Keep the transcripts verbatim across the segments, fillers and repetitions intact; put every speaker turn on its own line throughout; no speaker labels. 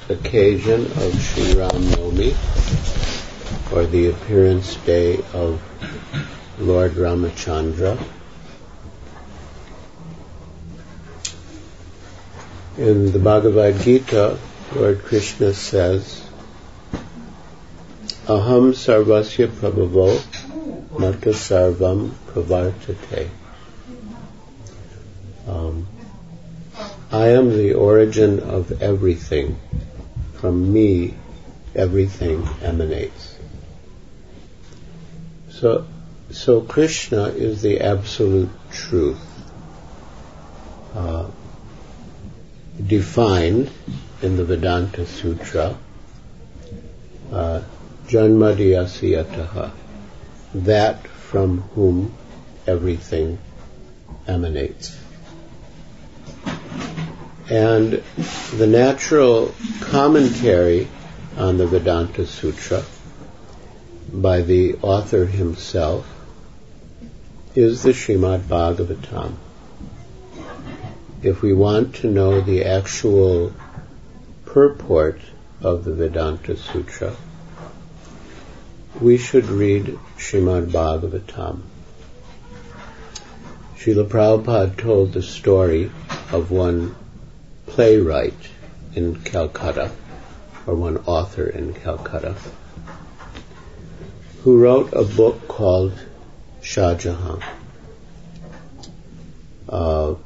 occasion of Sri Ram Navami, or the appearance day of Lord Ramachandra. In the Bhagavad Gita, Lord Krishna says, Aham sarvasya prabhavo mata sarvam pravartate. Um, I am the origin of everything. From me, everything emanates. So, so Krishna is the absolute truth, uh, defined in the Vedanta Sutra, uh, Janmadhyasiyataha, that from whom everything emanates. And the natural commentary on the Vedanta Sutra by the author himself is the Srimad Bhagavatam. If we want to know the actual purport of the Vedanta Sutra, we should read Srimad Bhagavatam. Srila Prabhupada told the story of one playwright in Calcutta, or one author in Calcutta, who wrote a book called Shah Jahan. Uh,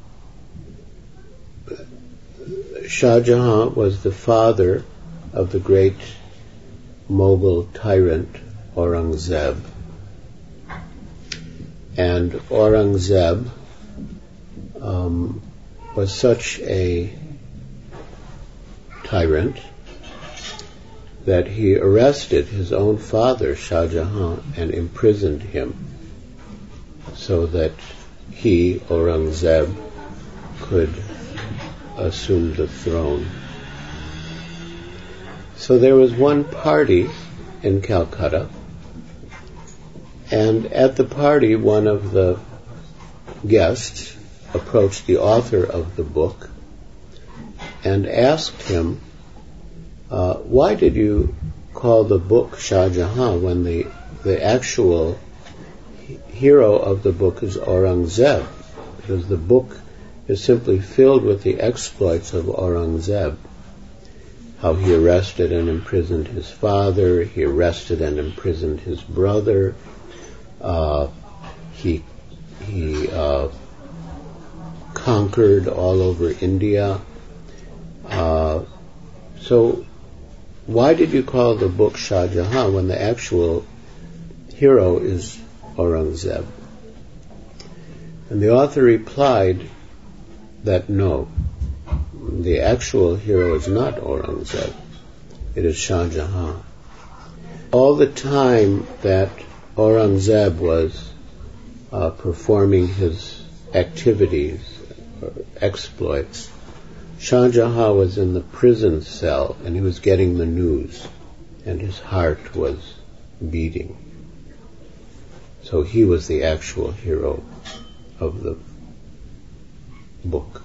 Shah Jahan was the father of the great Mughal tyrant Aurangzeb. And Aurangzeb um, was such a tyrant that he arrested his own father, Shah Jahan, and imprisoned him so that he, Aurangzeb, could assume the throne. So there was one party in Calcutta, and at the party one of the guests approached the author of the book and asked him, uh, why did you call the book Shah Jahan when the, the actual hero of the book is Aurangzeb? Because the book is simply filled with the exploits of Aurangzeb. How he arrested and imprisoned his father, he arrested and imprisoned his brother, uh, he he uh, conquered all over India. Uh, so why did you call the book Shah Jahan when the actual hero is Aurangzeb? And the author replied that no, the actual hero is not Aurangzeb, it is Shah Jahan. All the time that Aurangzeb was uh, performing his activities, or exploits, Shah Jahan was in the prison cell and he was getting the news and his heart was beating. So he was the actual hero of the book.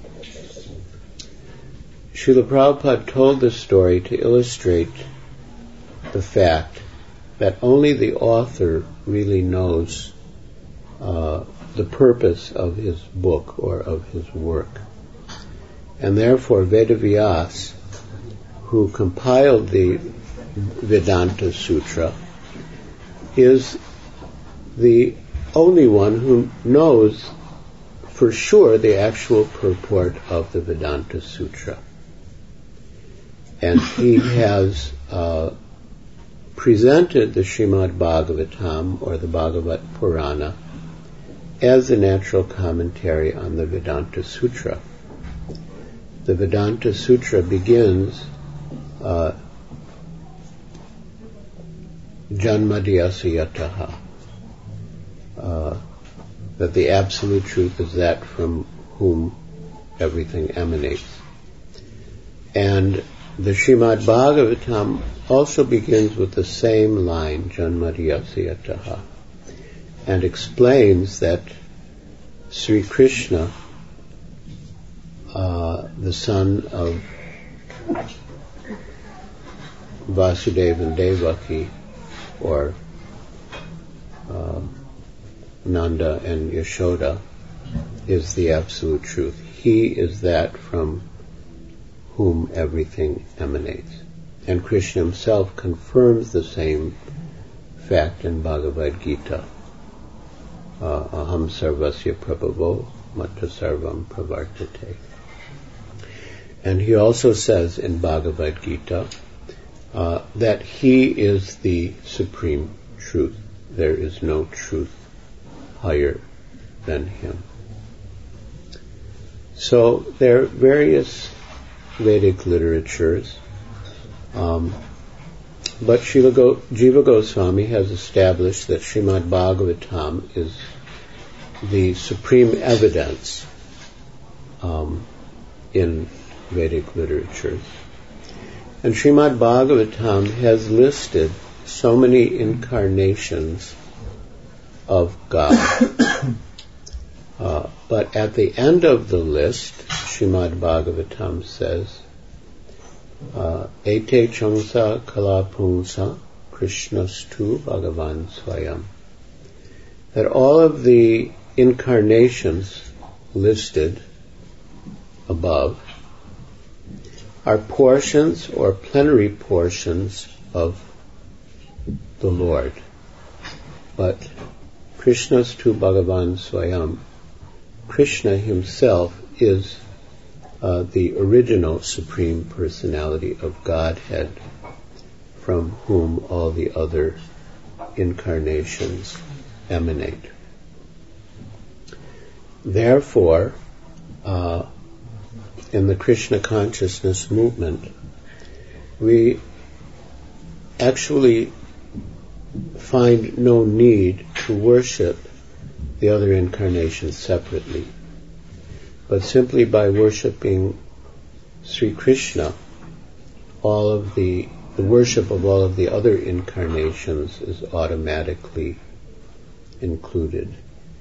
Srila Prabhupada told this story to illustrate the fact that only the author really knows uh, the purpose of his book or of his work. And therefore Vedavyas, who compiled the Vedanta Sutra, is the only one who knows for sure the actual purport of the Vedanta Sutra. And he has uh, presented the Srimad Bhagavatam, or the Bhagavat Purana, as a natural commentary on the Vedanta Sutra. The Vedanta Sutra begins uh, Janmadhyasiyataha, uh, that the absolute truth is that from whom everything emanates. And the Srimad Bhagavatam also begins with the same line, Janmadhyasiyataha, and explains that Sri Krishna, uh, the son of Vasudeva and Devaki, or uh, Nanda and Yashoda, is the absolute truth. He is that from whom everything emanates. And Krishna himself confirms the same fact in Bhagavad Gita. Uh, Aham sarvasya prabhavo matta sarvam pravartate. And he also says in Bhagavad Gita uh, that he is the supreme truth. There is no truth higher than him. So there are various Vedic literatures, um, but Srila Go- Jiva Goswami has established that Srimad Bhagavatam is the supreme evidence um, in Vedic literatures. And Srimad Bhagavatam has listed so many incarnations of God. uh, but at the end of the list, Srimad Bhagavatam says, Ete changsa kalapungsa Krishnastu Bhagavan Swayam. That all of the incarnations listed above are portions or plenary portions of the Lord. But Krishnastu Bhagavan Swayam, Krishna himself is Uh, the original Supreme Personality of Godhead, from whom all the other incarnations emanate. Therefore, uh, in the Krishna consciousness movement, we actually find no need to worship the other incarnations separately. But simply by worshipping Sri Krishna, all of the, the worship of all of the other incarnations is automatically included.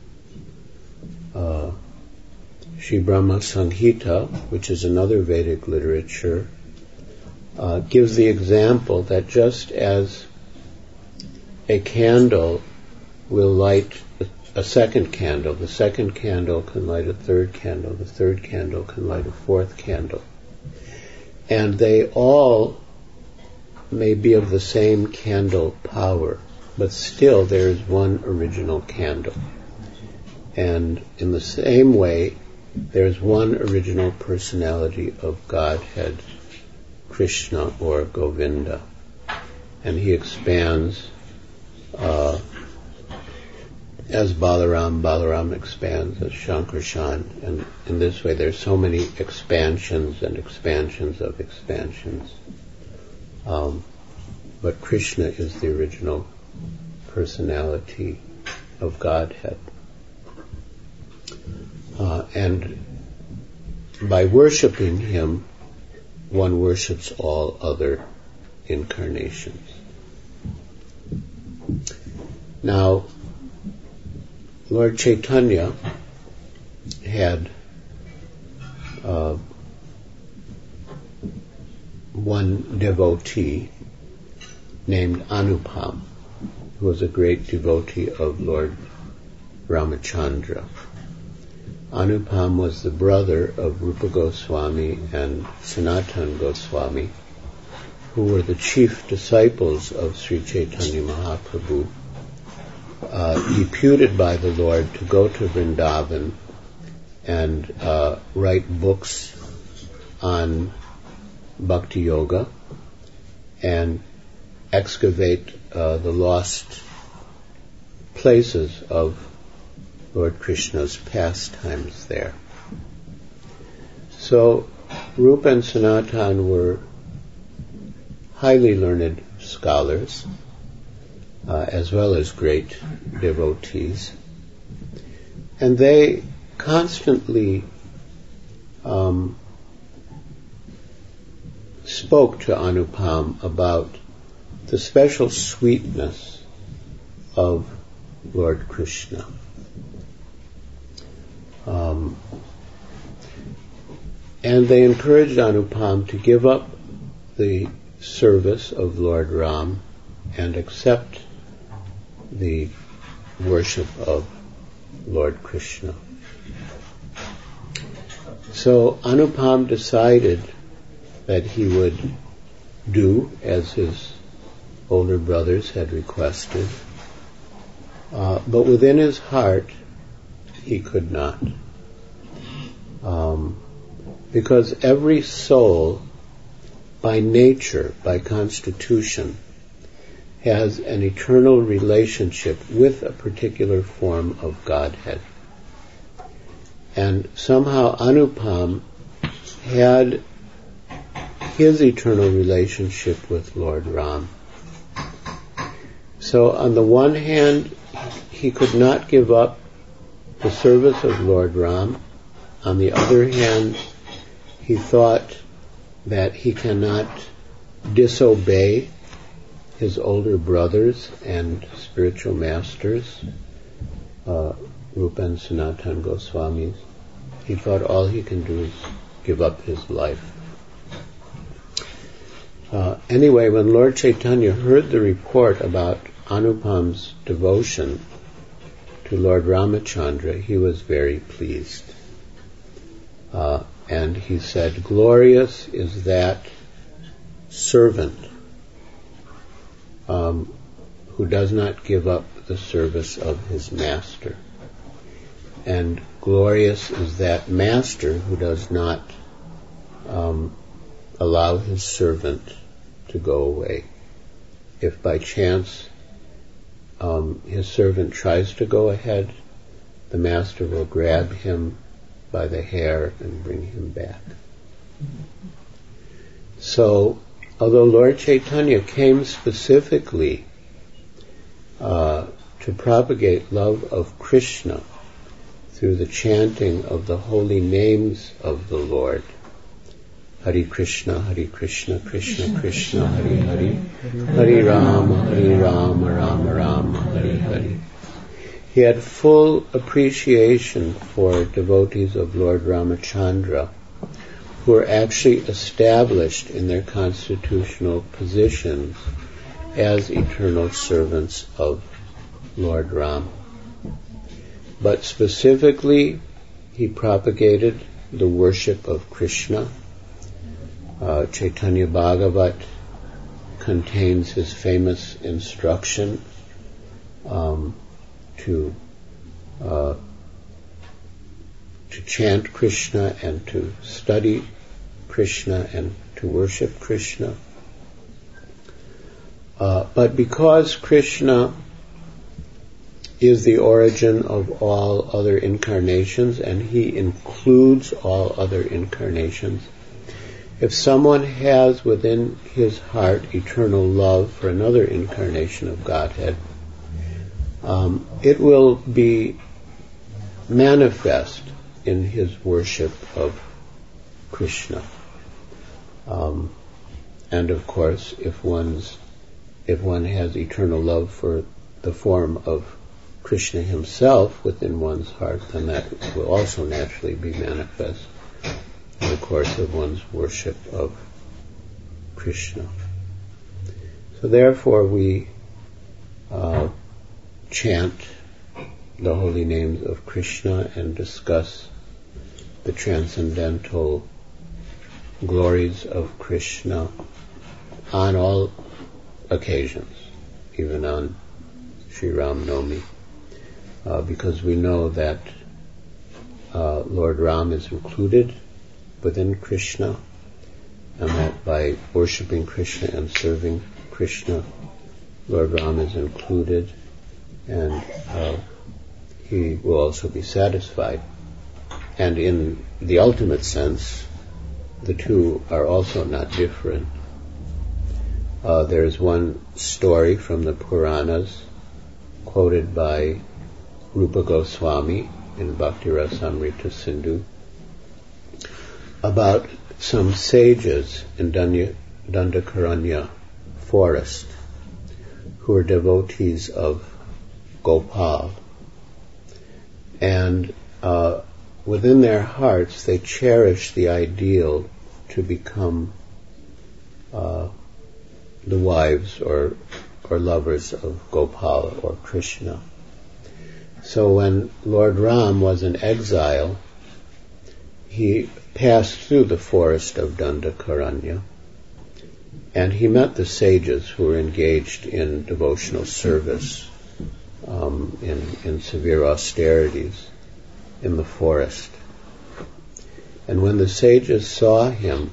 Uh, Sri Brahma Samhita, which is another Vedic literature, uh, gives the example that just as a candle will light a second candle, the second candle can light a third candle, the third candle can light a fourth candle. And they all may be of the same candle power, but still there is one original candle. And in the same way, there is one original personality of Godhead, Krishna or Govinda. And he expands uh, as Balaram, Balaram expands as Shankarshan, and in this way there's so many expansions and expansions of expansions. Um, but Krishna is the original personality of Godhead. Uh, and by worshipping him, one worships all other incarnations. Now, Lord Chaitanya had uh, one devotee named Anupam, who was a great devotee of Lord Ramachandra. Anupam was the brother of Rupa Goswami and Sanatana Goswami, who were the chief disciples of Sri Chaitanya Mahaprabhu, uh, deputed by the Lord to go to Vrindavan and uh, write books on Bhakti Yoga and excavate uh, the lost places of Lord Krishna's pastimes there. So Rupa and Sanatan were highly learned scholars, uh, as well as great devotees, and they constantly um, spoke to Anupam about the special sweetness of Lord Krishna. Um, and they encouraged Anupam to give up the service of Lord Ram and accept the worship of Lord Krishna. So Anupam decided that he would do as his older brothers had requested, uh, but within his heart he could not. Um, because every soul, by nature, by constitution, has an eternal relationship with a particular form of Godhead. And somehow Anupam had his eternal relationship with Lord Ram. So on the one hand, he could not give up the service of Lord Ram. On the other hand, he thought that he cannot disobey his older brothers and spiritual masters, uh, Rupa and Sanatana Goswamis. He thought all he can do is give up his life. Uh, anyway, when Lord Chaitanya heard the report about Anupam's devotion to Lord Ramachandra, he was very pleased. Uh, and he said, "Glorious is that servant um, who does not give up the service of his master. And glorious is that master who does not um, allow his servant to go away. If by chance um, his servant tries to go ahead, the master will grab him by the hair and bring him back." So, although Lord Chaitanya came specifically uh, to propagate love of Krishna through the chanting of the holy names of the Lord, Hare Krishna, Hare Krishna, Krishna Krishna, Hare Hare, Hare Rama, Hare Rama, Rama Rama, Hare Hare. He had full appreciation for devotees of Lord Ramachandra who were actually established in their constitutional positions as eternal servants of Lord Ram. But specifically, he propagated the worship of Krishna. Uh, Chaitanya Bhagavat contains his famous instruction um, to uh, to chant Krishna and to study Krishna and to worship Krishna. Uh, but because Krishna is the origin of all other incarnations and he includes all other incarnations, if someone has within his heart eternal love for another incarnation of Godhead, um, it will be manifest in his worship of Krishna. Um, and of course, if one's if one has eternal love for the form of Krishna himself within one's heart, then that will also naturally be manifest in the course of one's worship of Krishna. So therefore we uh, chant the holy names of Krishna and discuss the transcendental glories of Krishna on all occasions, even on Sri Ram Navami, uh, because we know that uh, Lord Ram is included within Krishna, and that by worshipping Krishna and serving Krishna, Lord Ram is included, and uh, he will also be satisfied. And in the ultimate sense, the two are also not different. Uh, there is one story from the Puranas quoted by Rupa Goswami in Bhakti Rasamrita Sindhu about some sages in Danya, Dandakaranya forest who are devotees of Gopal. And uh, within their hearts they cherish the ideal to become uh, the wives or or lovers of Gopala or Krishna. So when Lord Ram was in exile, he passed through the forest of Dandakaranya, and he met the sages who were engaged in devotional service, um, in, in severe austerities in the forest. And when the sages saw him,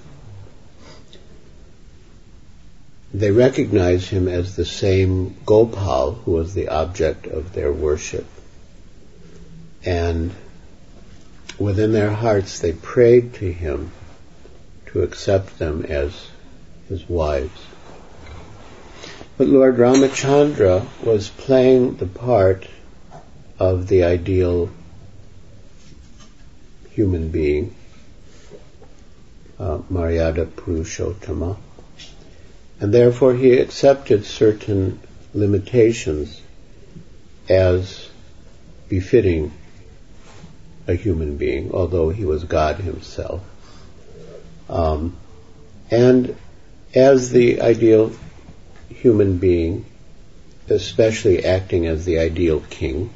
they recognized him as the same Gopal who was the object of their worship. And within their hearts they prayed to him to accept them as his wives. But Lord Ramachandra was playing the part of the ideal human being, uh, Maryada Purushottama, and therefore he accepted certain limitations as befitting a human being, although he was God himself. Um, and as the ideal human being, especially acting as the ideal king,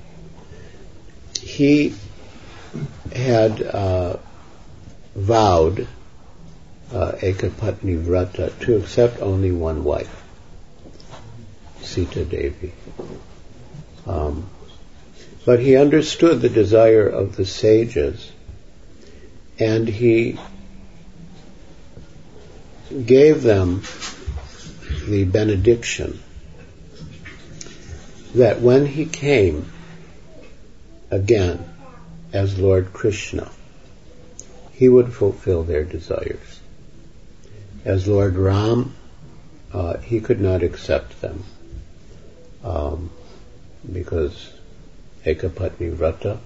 he had uh, vowed uh, Ekapatni Vrata to accept only one wife, Sita Devi. Um, but he understood the desire of the sages, and he gave them the benediction that when he came again as Lord Krishna, he would fulfill their desires. As Lord Ram, uh, he could not accept them um, because Ekapatni Vrata,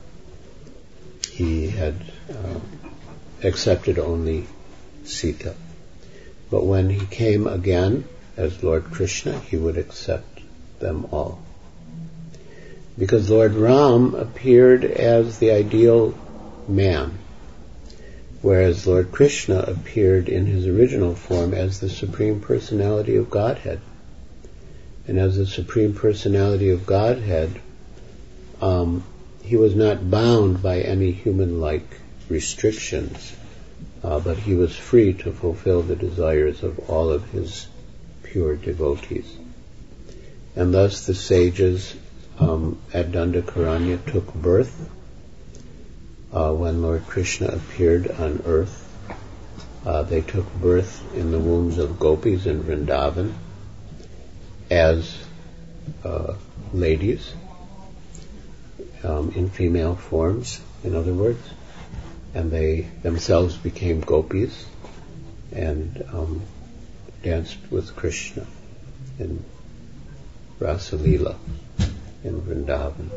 he had uh, accepted only Sita. But when he came again as Lord Krishna, he would accept them all. Because Lord Ram appeared as the ideal man, whereas Lord Krishna appeared in his original form as the Supreme Personality of Godhead. And as the Supreme Personality of Godhead, um, he was not bound by any human-like restrictions, uh, but he was free to fulfill the desires of all of his pure devotees. And thus the sages um, at Dandakaranya took birth uh, when Lord Krishna appeared on earth. Uh, they took birth in the wombs of gopis in Vrindavan as uh, ladies, um, in female forms, in other words, and they themselves became gopis and um, danced with Krishna in Rasalila in Vrindavan.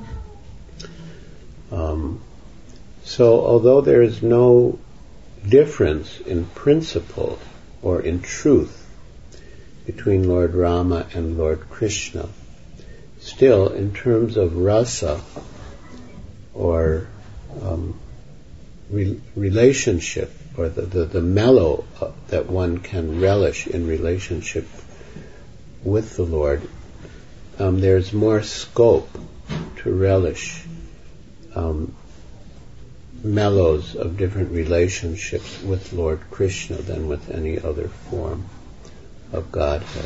Um, so although there is no difference in principle or in truth between Lord Rama and Lord Krishna, still in terms of rasa or um, re- relationship or the, the, the mellow uh, that one can relish in relationship with the Lord, um, there's more scope to relish um, mellows of different relationships with Lord Krishna than with any other form of Godhead.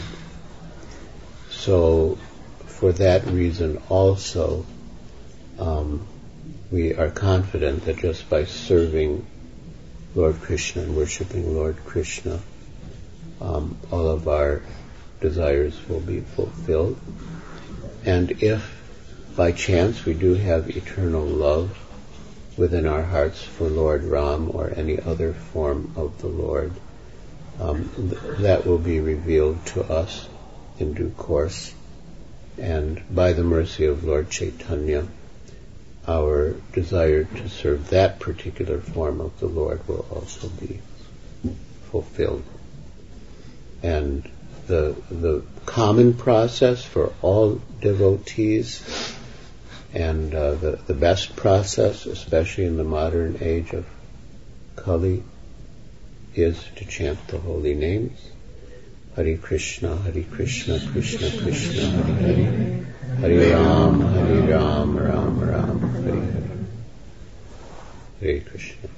So for that reason also um, we are confident that just by serving Lord Krishna and worshipping Lord Krishna, um, all of our desires will be fulfilled. And if by chance we do have eternal love within our hearts for Lord Ram or any other form of the Lord, um, th- that will be revealed to us in due course. And by the mercy of Lord Chaitanya, our desire to serve that particular form of the Lord will also be fulfilled. And the the common process for all devotees, and uh, the, the best process, especially in the modern age of Kali, is to chant the holy names, Hare Krishna, Hare Krishna, Krishna Krishna, Hare Hare, Hare Ram, Hare Ram, Ram Ram, Hare Hare. Hare Krishna.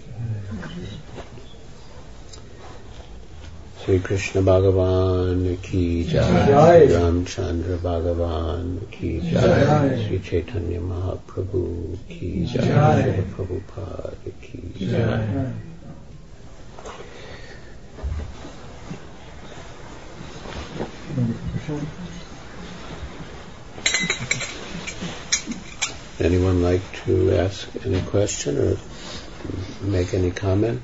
Sri Krishna Bhagavan ki jai, Sri Ramchandra Bhagavan ki jai, Sri Chaitanya Mahaprabhu ki jai, Sri Prabhupada ki jai. Anyone like to ask any question or make any comment?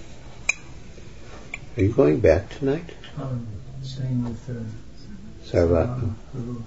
Are you going back tonight?
Um, staying with uh,
Sarvatma.
Um,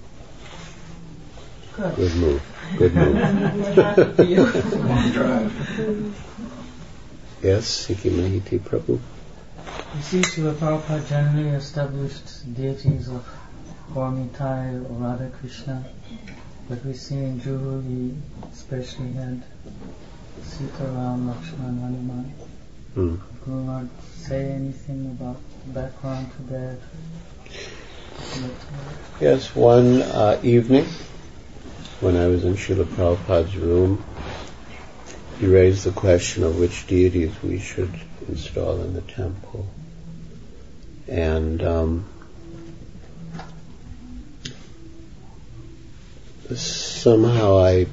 Good move. Good move.
Long drive.
Yes, Sikhi Mahiti Prabhu.
You see, Srila Prabhupada generally established deities of Gormitai or Radha Krishna, but we see in Juhu he especially had Sita, Ram, Lakshman, Hanuman.
Hmm.
Guru Maharaj say anything about the background to that?
Yes, one uh, evening when I was in Srila Prabhupada's room, he raised the question of which deities we should install in the temple. And um, somehow I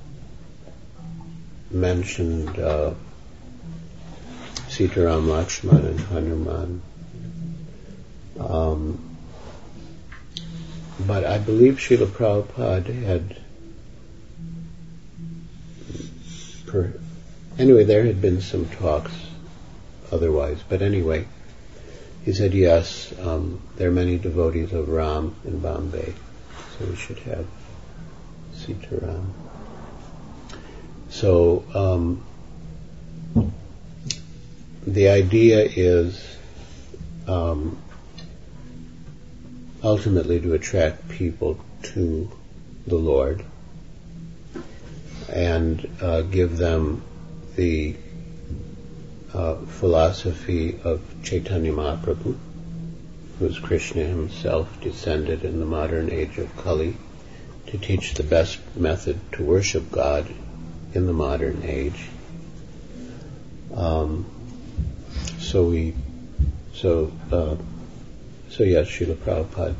mentioned uh, Sitaram, Lakshman and Hanuman. Um, but I believe Srila Prabhupada had per, anyway, there had been some talks otherwise, but anyway, he said yes, um, there are many devotees of Ram in Bombay, so we should have Sitaram. So um, the idea is um, ultimately to attract people to the Lord and uh, give them the uh, philosophy of Chaitanya Mahaprabhu, who is Krishna himself, descended in the modern age of Kali to teach the best method to worship God in the modern age. Um, so we, so uh, so yes, Srila Prabhupada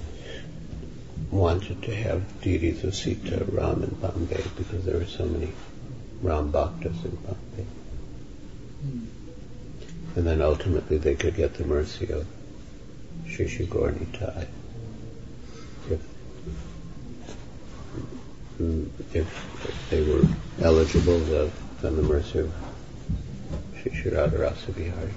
wanted to have deities of Sita, Ram in Bombay because there were so many Ram Bhaktas in Bombay. And then ultimately they could get the mercy of Shri Shri Gaur Nitai if, if they were eligible, the, then the mercy of Shri Shri Radha Rasa Bihari.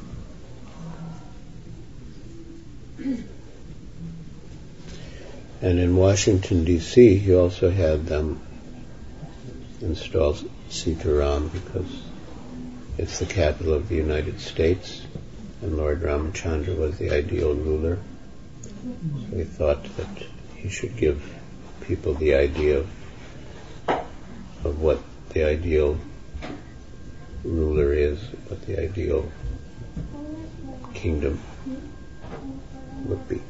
And in Washington, D C, he also had them install Sitaram because it's the capital of the United States, and Lord Ramachandra was the ideal ruler. So he thought that he should give people the idea of, of what the ideal ruler is, what the ideal kingdom would be.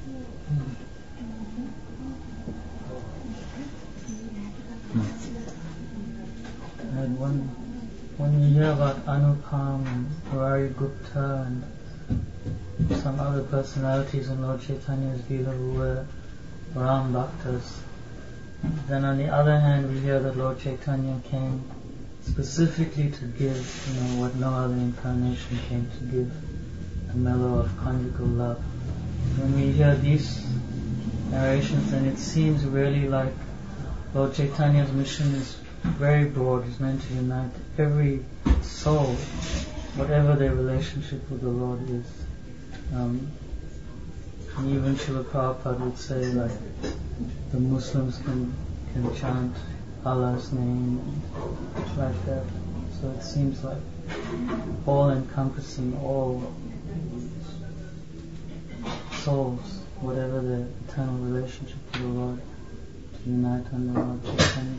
And when, when you hear about Anupam and Murari Gupta and some other personalities in Lord Chaitanya's Leela who were Ram Bhaktas, then on the other hand we hear that Lord Chaitanya came specifically to give, you know, what no other incarnation came to give, a mellow of conjugal love. When we hear these narrations, then it seems really like Lord Chaitanya's mission is very broad. It's meant to unite every soul, whatever their relationship with the Lord is. Um, and even Srila Prabhupada would say, like, the Muslims can, can chant Allah's name and like that. So it seems like all-encompassing all souls, whatever their eternal relationship with the Lord, to unite under Lord Chaitanya.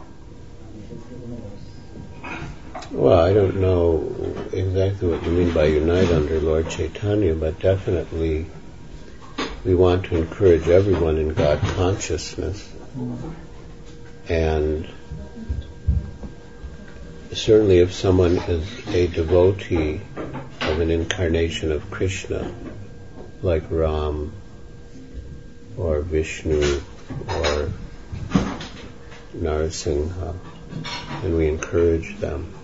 Well, I don't know exactly what you mean by unite under Lord Chaitanya, but definitely we want to encourage everyone in God consciousness. And certainly if someone is a devotee of an incarnation of Krishna, like Ram or Vishnu or Narasimha, and we encourage them.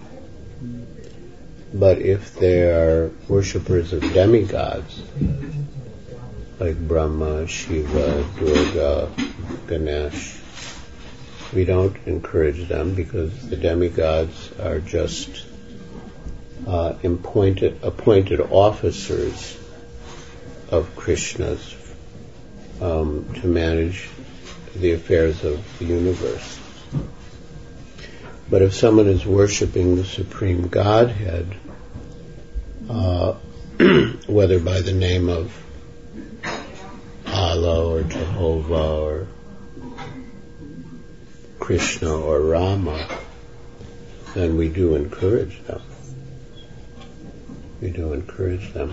But if they are worshippers of demigods, like Brahma, Shiva, Durga, Ganesh, we don't encourage them because the demigods are just uh, appointed, appointed officers of Krishna's um, to manage the affairs of the universe. But if someone is worshipping the Supreme Godhead, uh, whether by the name of Allah or Jehovah or Krishna or Rama, then we do encourage them. We do encourage them.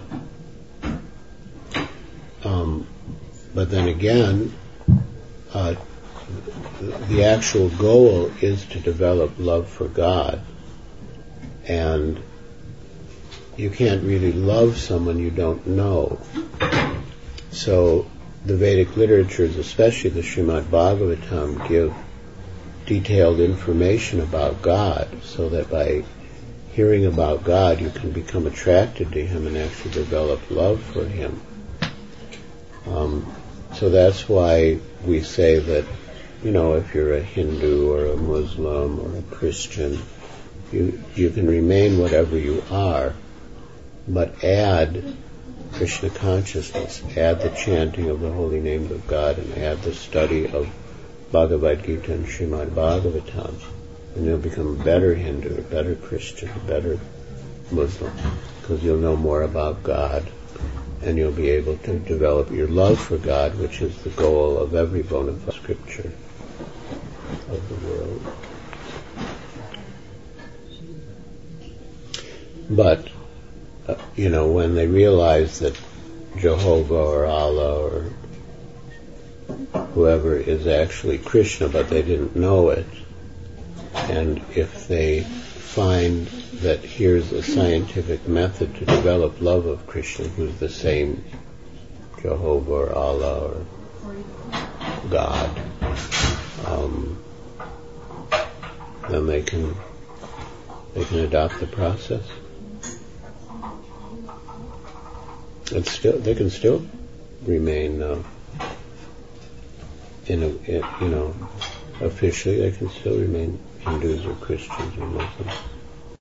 Um, but then again, uh, the actual goal is to develop love for God, and you can't really love someone you don't know. So the Vedic literatures, especially the Srimad Bhagavatam, give detailed information about God, so that by hearing about God you can become attracted to Him and actually develop love for Him. Um, so that's why we say that, you know, if you're a Hindu or a Muslim or a Christian, you you can remain whatever you are, but add Krishna consciousness, add the chanting of the holy names of God, and add the study of Bhagavad Gita and Srimad Bhagavatam, and you'll become a better Hindu, a better Christian, a better Muslim, because you'll know more about God, and you'll be able to develop your love for God, which is the goal of every bona fide scripture of the world. But, uh, you know, when they realize that Jehovah or Allah or whoever is actually Krishna, but they didn't know it, and if they find that here's a scientific method to develop love of Krishna, who's the same Jehovah or Allah or God, um, then they can they can adopt the process. It's still they can still remain uh, in a in, you know officially they can still remain Hindus or Christians or Muslims.